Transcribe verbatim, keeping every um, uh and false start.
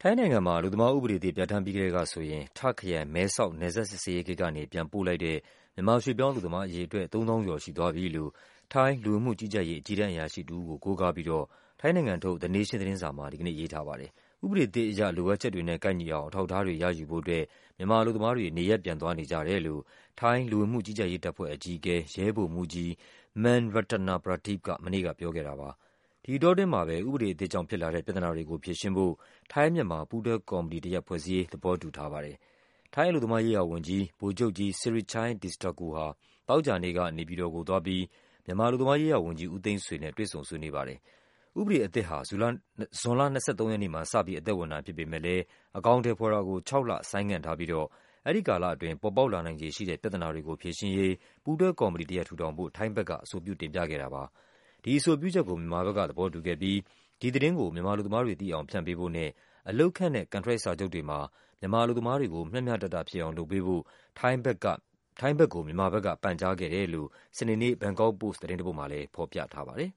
ထိုင်းနိုင်ငံမှာအလုပ်သမားဥပဒေသစ်ပြဋ္ဌာန်းပြီးကတည်းကဆိုရင်တာ့ခ်ခရိုင်မဲဆောက်နယ်စပ်စစ်ဆေးရေးဂိတ်ကနေပြန်ပို့လိုက်တဲ့မြန်မာရွှေ့ပြောင်းအလုပ်သမားအရေအတွက်သုံးသောင်းကျော်ရှိသွားပြီလို့ထိုင်းလူဝင်မှုကြီးကြပ်ရေးအကြီးတန်းအရာရှိတဦးကိုကိုးကားပြီးတော့ထိုင်းနိုင်ငံထုတ် The Nation သတင်းစာမှာဒီကနေ့ရေးထားပါတယ်။ဥပဒေသစ်အရလိုအပ်ချက်တွေနဲ့ကိုက်ညီအောင်အထောက်အထားတွေရယူဖို့အတွက်မြန်မာအလုပ်သမားတွေနေရပ်ပြန်သွားနေကြတယ်လို့ထိုင်းလူဝင်မှုကြီးကြပ်ရေးတပ်ဖွဲ့အကြီးအကဲရဲဗိုလ်မှူးကြီး Man Ratanaprateep ကမနေ့ကပြောခဲ့တာပါ။ဒီအတောအတွင်းမှာပဲဥပဒေအသစ်ကြောင့်ဖြစ်လာတဲ့ပြဿနာတွေကိုဖြေရှင်းဖို့ထိုင်း-မြန်မာပူးတွဲကော်မတီတရပ်ဖွဲ့စည်းရေးသဘောတူထားပါတယ်။ထိုင်းအလုပ်သမားရေးရာဝန်ကြီးဗိုလ်ချုပ်ကြီး Sirichai Distakul ဟာသောကြာနေ့ကနေပြည်တော်ကိုသွားပြီးမြန်မာအလုပ်သမားရေးရာဝန်ကြီးဦးသိန်းဆွေနဲ့တွေ့ဆုံဆွေးနွေးပါတယ်။ဥပဒေအသစ်ဟာဇွန်လ ၂၃ ရက်နေ့မှာစပြီးအသက်ဝင်တာဖြစ်ပေမဲ့လည်းအကောင်အထည်ဖော်တာကိုခြောက်လဆိုင်းငံ့ထားပြီးတော့အဲဒီကာလအတွင်းပေါ်ပေါက်လာနိုင်ခြေရှိတဲ့ပြဿနာတွေကိုဖြေရှင်းရေးပူးတွဲကော်မတီတရပ်ထူထောင်ဖို့ထိုင်းဘက်ကအဆိုပြုတင်ပြခဲ့တာပါ။ဒီအဆိုပြုချက်ကိုမြန်မာဘက်ကသဘောတူခဲ့ပြီးဒီသတင်းကိုမြန်မာအလုပ်သမားတွေသိအောင်ဖြန့်ပေးဖို့နဲ့အလုပ်ခန့်တဲ့ကန်ထရိုက်စာချုပ်တွေမှာမြန်မာအလုပ်သမားတွေကိုမျှမျှတတဖြစ်အောင်လုပ်ပေးဖို့ထိုင်းဘက်ကထိုင်းဘက်ကိုမြန်မာဘက်ကပန်ကြားခဲ့တယ်လို့စနေနေ့ဘန်ကောက်ပို့စ်သတင်းတပုဒ်မှာလည်းဖော်ပြထားပါတယ်